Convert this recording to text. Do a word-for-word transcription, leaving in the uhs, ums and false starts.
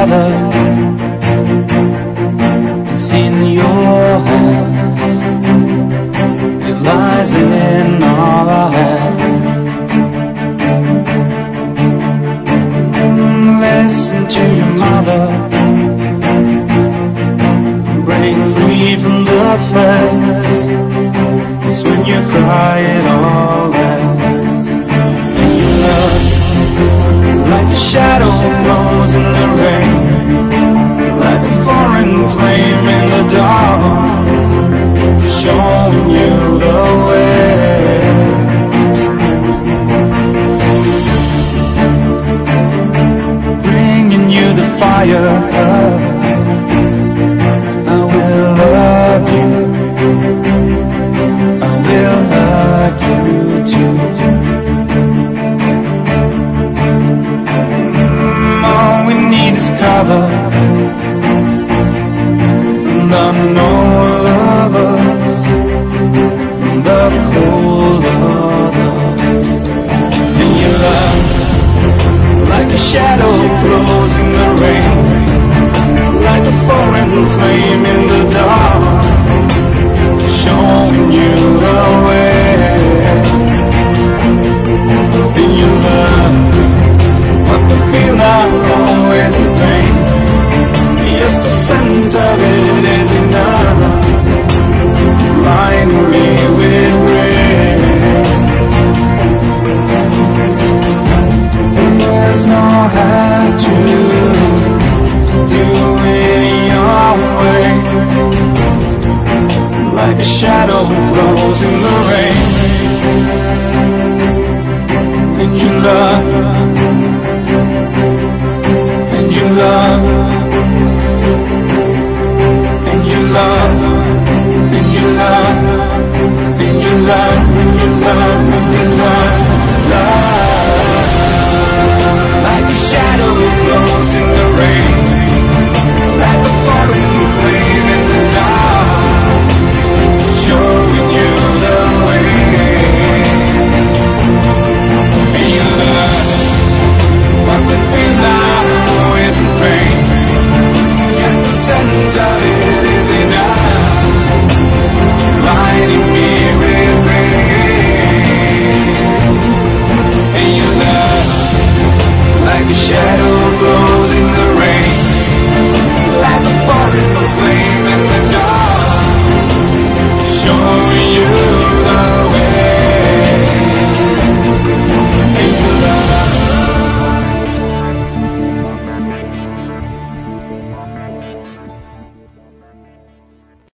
together. It's in your hands, it lies in our hands. Listen to your mother, break free from the fence. It's when you cry it all ends. And you love like a shadow flows in the rain, like a foreign flame in the dark, showing you the way. Bringing you the fire. I will love you, I will hurt you too. Mm, all we need is cover from the no lovers, from the cold others. And your love, like a shadow flows in the rain, like a foreign flame in the dark, showing you the way. In your love, what we feel now always in pain. Yes, the scent of it is enough, blinding me with grace. There's no how to do it your way. Like a shadow flows in the rain. And you love